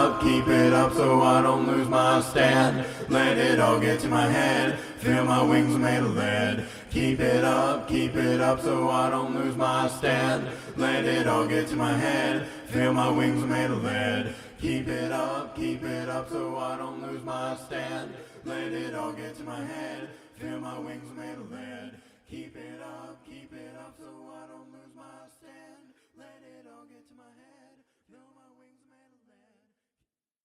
keep it up so I don't lose my stand. Let it all get to my head, feel my wings are made of lead. Keep it up so I don't lose my stand. Let it all get to my head, feel my wings are made of lead. Keep it up so I don't lose my stand. Let it all get to my head, feel my wings are made of lead. Keep it up so I don't lose my stand. Let it all get to my head, feel my